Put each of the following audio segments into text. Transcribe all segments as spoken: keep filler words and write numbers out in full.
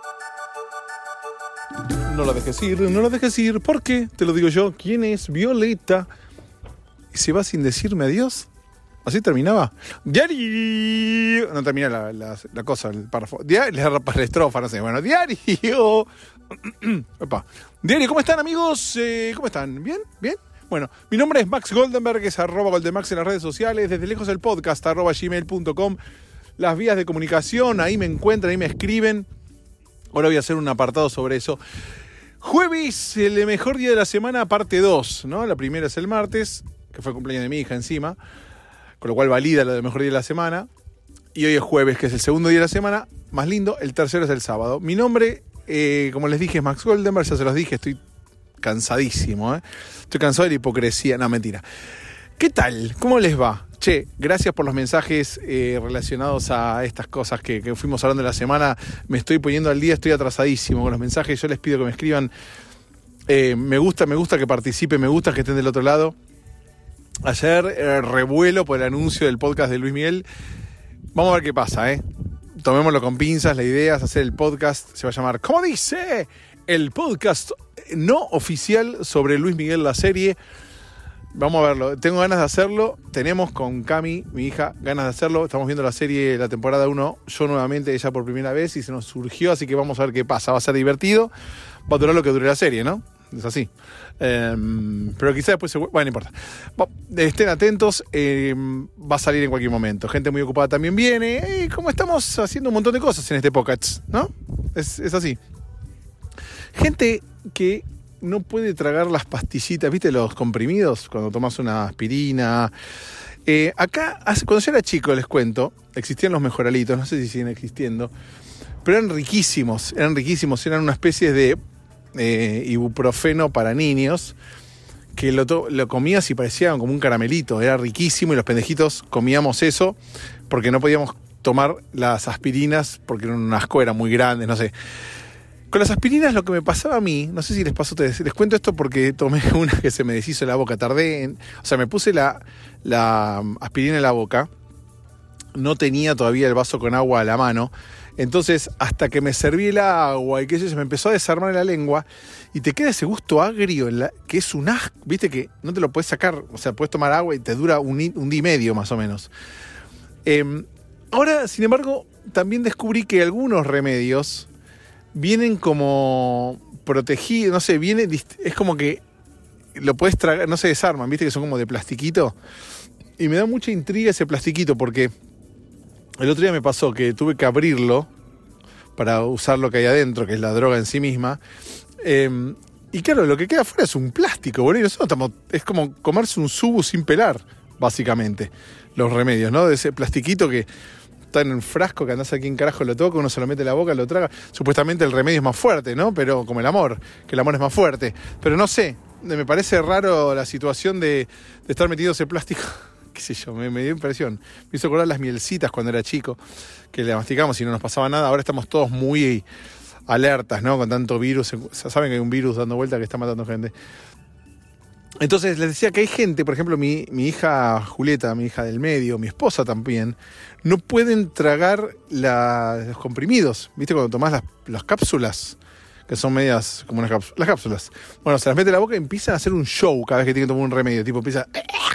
No la dejes ir, no la dejes ir. ¿Por qué? Te lo digo yo. ¿Quién es Violeta? ¿Y se va sin decirme adiós? ¿Así terminaba? Diario. No termina la, la, la cosa, el párrafo. Diario, la, la estrofa, no sé. Bueno, diario. Opa. Diario, ¿cómo están, amigos? Eh, ¿Cómo están? ¿Bien? ¿Bien? Bueno, mi nombre es Max Goldenberg, es arroba Goldenmax en las redes sociales. Desde lejos el podcast, arroba gmail punto com. Las vías de comunicación, ahí me encuentran, ahí me escriben. Ahora voy a hacer un apartado sobre eso. Jueves, el mejor día de la semana, parte dos, ¿no? La primera es el martes, que fue el cumpleaños de mi hija encima, con lo cual valida lo del mejor día de la semana. Y hoy es jueves, que es el segundo día de la semana, más lindo. El tercero es el sábado. Mi nombre, eh, como les dije, es Max Goldenberg, ya se los dije, estoy cansadísimo, ¿eh? Estoy cansado de la hipocresía, no, mentira. ¿Qué tal? ¿Cómo les va? Che, gracias por los mensajes eh, relacionados a estas cosas que, que fuimos hablando en la semana. Me estoy poniendo al día, estoy atrasadísimo con los mensajes. Yo les pido que me escriban. Eh, me gusta, me gusta que participen, me gusta que estén del otro lado. Ayer eh, revuelo por el anuncio del podcast de Luis Miguel. Vamos a ver qué pasa, ¿eh? Tomémoslo con pinzas. La idea es hacer el podcast, se va a llamar, ¿cómo dice? El podcast no oficial sobre Luis Miguel, la serie. Vamos a verlo, tengo ganas de hacerlo. Tenemos con Cami, mi hija, ganas de hacerlo. Estamos viendo la serie, la temporada uno, yo nuevamente, ella por primera vez, y se nos surgió, así que vamos a ver qué pasa. Va a ser divertido, va a durar lo que dure la serie, ¿no? Es así. Eh, pero quizás después se... Bueno, no importa. Estén atentos, eh, va a salir en cualquier momento. Gente muy ocupada también viene. Y como estamos haciendo un montón de cosas en este podcast, ¿no? Es, es así. Gente que no puede tragar las pastillitas, ¿viste? Los comprimidos, cuando tomas una aspirina. Eh, acá, hace, cuando yo era chico, les cuento, existían los mejoralitos, no sé si siguen existiendo, pero eran riquísimos, eran riquísimos, eran una especie de eh, ibuprofeno para niños, que lo, to- lo comías y parecían como un caramelito, era riquísimo, y los pendejitos comíamos eso, porque no podíamos tomar las aspirinas, porque era un asco, eran muy grandes, no sé. Con las aspirinas lo que me pasaba a mí, no sé si les pasó a ustedes, les cuento esto porque tomé una que se me deshizo en la boca, tardé en, o sea, me puse la, la aspirina en la boca, no tenía todavía el vaso con agua a la mano, entonces hasta que me serví el agua y qué sé yo, se me empezó a desarmar en la lengua y te queda ese gusto agrio, en la, que es un asco, viste que no te lo puedes sacar, o sea, puedes tomar agua y te dura un, un día y medio más o menos. Eh, ahora, sin embargo, también descubrí que algunos remedios vienen como protegidos, no sé, viene, es como que lo puedes tragar, no se desarman, viste que son como de plastiquito. Y me da mucha intriga ese plastiquito porque el otro día me pasó que tuve que abrirlo para usar lo que hay adentro, que es la droga en sí misma. Eh, y claro, lo que queda afuera es un plástico, boludo. Nosotros estamos, es como comerse un subu sin pelar, básicamente, los remedios, ¿no? De ese plastiquito que está en el frasco, que andás aquí en carajo lo toca, uno se lo mete en la boca, lo traga. Supuestamente el remedio es más fuerte, ¿no? Pero como el amor, que el amor es más fuerte. Pero no sé, me parece raro la situación de, de estar metido ese plástico. Qué sé yo, me, me dio impresión. Me hizo acordar las mielcitas cuando era chico, que le masticamos y no nos pasaba nada. Ahora estamos todos muy alertas, ¿no? Con tanto virus. Saben que hay un virus dando vuelta que está matando gente. Entonces les decía que hay gente, por ejemplo, mi, mi hija Julieta, mi hija del medio, mi esposa también, no pueden tragar la, los comprimidos. ¿Viste cuando tomás las, las cápsulas? Que son medias como unas cápsulas. Las cápsulas. Bueno, se las mete en la boca y empiezan a hacer un show cada vez que tienen que tomar un remedio. Tipo, empieza...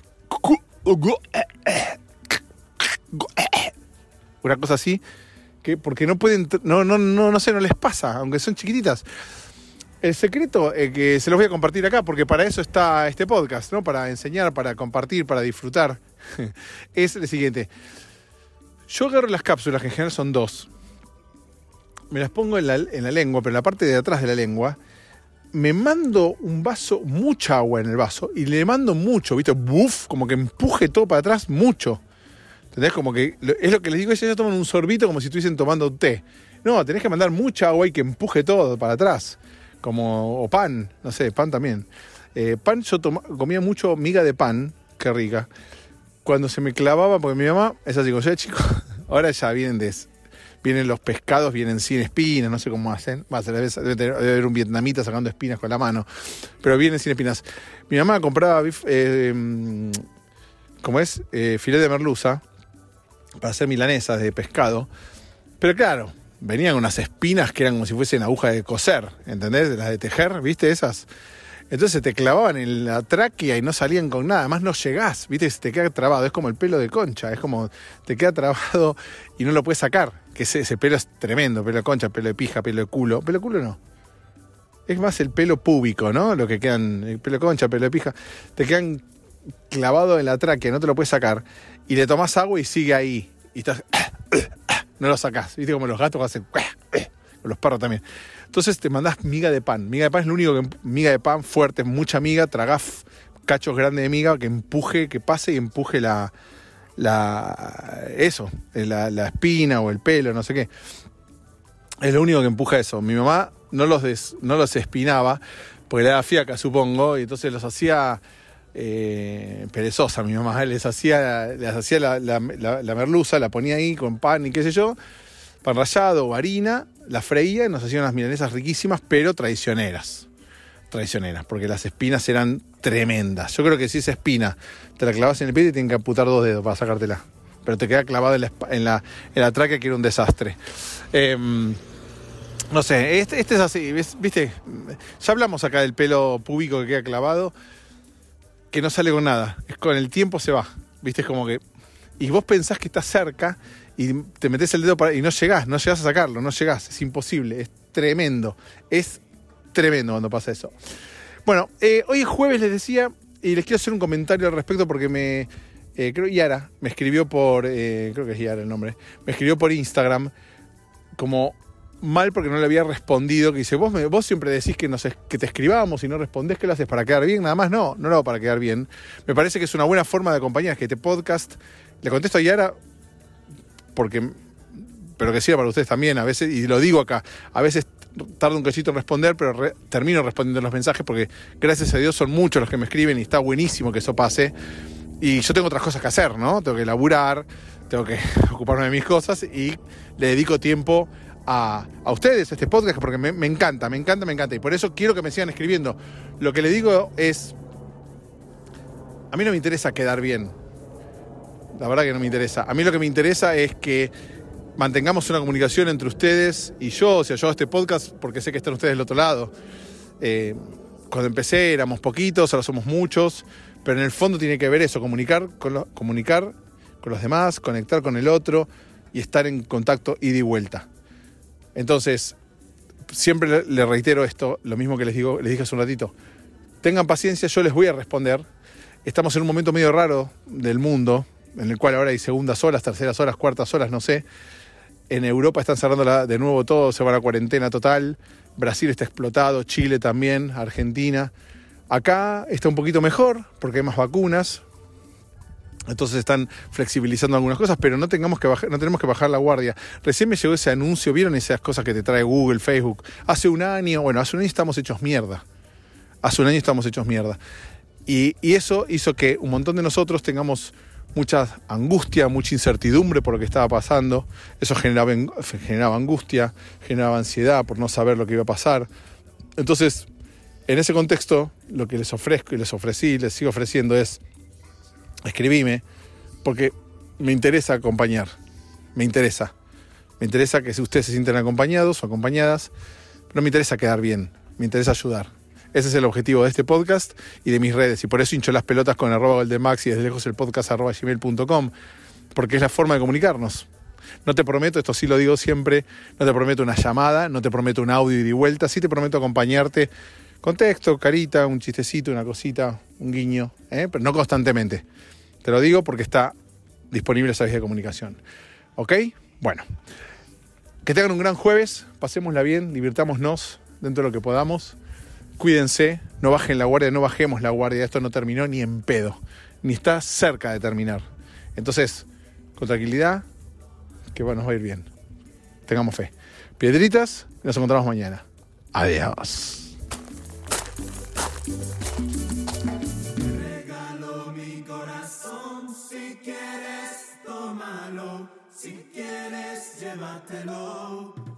Una cosa así, que porque no pueden... No, no, no, no sé, no les pasa, aunque son chiquititas. El secreto eh, que se los voy a compartir acá, porque para eso está este podcast, ¿no? Para enseñar, para compartir, para disfrutar, es el siguiente. Yo agarro las cápsulas, que en general son dos, me las pongo en la, en la lengua, pero en la parte de atrás de la lengua, me mando un vaso, mucha agua en el vaso, y le mando mucho, ¿viste? Buf, como que empuje todo para atrás, mucho. ¿Entendés? Como que, es lo que les digo, ellos toman un sorbito como si estuviesen tomando té. No, tenés que mandar mucha agua y que empuje todo para atrás. Como, o pan, no sé, pan también. Eh, pan, yo toma, comía mucho miga de pan, qué rica. Cuando se me clavaba, porque mi mamá, es así, como yo era chico, ahora ya vienen de, vienen los pescados, vienen sin espinas, no sé cómo hacen. Va, se debe, debe, debe haber un vietnamita sacando espinas con la mano, pero vienen sin espinas. Mi mamá compraba, eh, ¿cómo es? Eh, filete de merluza, para hacer milanesas de pescado. Pero claro, venían unas espinas que eran como si fuesen agujas de coser, ¿entendés? De las de tejer, ¿viste esas? Entonces te clavaban en la tráquea y no salían con nada. Además no llegás, ¿viste? Te queda trabado. Es como el pelo de Concha. Es como te queda trabado y no lo puedes sacar. Que ese, ese pelo es tremendo. Pelo de Concha, pelo de pija, pelo de culo. Pelo de culo no. Es más el pelo púbico, ¿no? Lo que quedan, el pelo de Concha, pelo de pija. Te quedan clavados en la tráquea, no te lo puedes sacar. Y le tomás agua y sigue ahí. Y estás... No lo sacás. ¿Viste? Como los gatos hacen... Con los perros también. Entonces te mandás miga de pan. Miga de pan es lo único que... Miga de pan fuerte, mucha miga. Tragás cachos grandes de miga que empuje, que pase y empuje la... la eso, la, la espina o el pelo, no sé qué. Es lo único que empuja eso. Mi mamá no los, des, no los espinaba porque le daba fiaca, supongo, y entonces los hacía... Eh, perezosa mi mamá, les hacía, les hacía la, la, la, la merluza, la ponía ahí con pan y qué sé yo, pan rallado o harina, la freía y nos hacían unas milanesas riquísimas, pero traicioneras, traicioneras, porque las espinas eran tremendas. Yo creo que si esa espina te la clavas en el pie te tienen que amputar dos dedos para sacártela, pero te queda clavada en la, en la, en la tráquea, que era un desastre. Eh, no sé, este, este es así, ¿viste? Ya hablamos acá del pelo púbico que queda clavado, que no sale con nada, es con el tiempo se va, ¿viste? Es como que... Y vos pensás que estás cerca y te metés el dedo para, y no llegás, no llegás a sacarlo, no llegás, es imposible, es tremendo, es tremendo cuando pasa eso. Bueno, eh, hoy es jueves, les decía, y les quiero hacer un comentario al respecto porque me... Eh, creo Yara me escribió por... Eh, creo que es Yara el nombre. Me escribió por Instagram como... mal porque no le había respondido, que dice, vos, me, vos siempre decís que, nos, que te escribamos y no respondés, que lo haces para quedar bien, nada más no, no lo hago para quedar bien. Me parece que es una buena forma de acompañar, que este podcast, le contesto a Yara, porque, pero que sirva para ustedes también, a veces, y lo digo acá, a veces tardo un cachito en responder, pero re, termino respondiendo los mensajes, porque gracias a Dios son muchos los que me escriben y está buenísimo que eso pase, y yo tengo otras cosas que hacer, ¿no? Tengo que laburar, tengo que ocuparme de mis cosas, y le dedico tiempo A, a ustedes, a este podcast, porque me, me encanta, me encanta, me encanta. Y por eso quiero que me sigan escribiendo. Lo que le digo es... A mí no me interesa quedar bien. La verdad que no me interesa. A mí lo que me interesa es que mantengamos una comunicación entre ustedes y yo. O sea, yo hago este podcast porque sé que están ustedes del otro lado. Eh, cuando empecé éramos poquitos, ahora somos muchos. Pero en el fondo tiene que ver eso, comunicar con, lo, comunicar con los demás, conectar con el otro y estar en contacto ida y vuelta. Entonces, siempre le reitero esto, lo mismo que les digo, les dije hace un ratito. Tengan paciencia, yo les voy a responder. Estamos en un momento medio raro del mundo, en el cual ahora hay segundas olas, terceras olas, cuartas olas, no sé. En Europa están cerrando la, de nuevo todo, se va a la cuarentena total. Brasil está explotado, Chile también, Argentina. Acá está un poquito mejor, porque hay más vacunas. Entonces están flexibilizando algunas cosas, pero no tengamos que bajar, no tenemos que bajar la guardia. Recién me llegó ese anuncio, ¿vieron esas cosas que te trae Google, Facebook? Hace un año, bueno, hace un año estamos hechos mierda. Hace un año estamos hechos mierda. Y, y eso hizo que un montón de nosotros tengamos mucha angustia, mucha incertidumbre por lo que estaba pasando. Eso generaba, generaba angustia, generaba ansiedad por no saber lo que iba a pasar. Entonces, en ese contexto, lo que les ofrezco y les ofrecí, les sigo ofreciendo es... Escribime, porque me interesa acompañar, me interesa, me interesa que si ustedes se sienten acompañados o acompañadas, no me interesa quedar bien, me interesa ayudar. Ese es el objetivo de este podcast y de mis redes, y por eso hincho las pelotas con arroba goldemax y desde lejos el podcast arroba gmail punto com, porque es la forma de comunicarnos. No te prometo, esto sí lo digo siempre, no te prometo una llamada, no te prometo un audio y de vuelta, sí te prometo acompañarte con texto, carita, un chistecito, una cosita, un guiño, ¿eh? Pero no constantemente. Te lo digo porque está disponible esa vía de comunicación. ¿Ok? Bueno. Que tengan un gran jueves, pasémosla bien, divirtámonos dentro de lo que podamos. Cuídense, no bajen la guardia, no bajemos la guardia. Esto no terminó ni en pedo, ni está cerca de terminar. Entonces, con tranquilidad, que bueno, nos va a ir bien. Tengamos fe. Piedritas, nos encontramos mañana. Adiós. Si quieres, tómalo. Si quieres, llévatelo.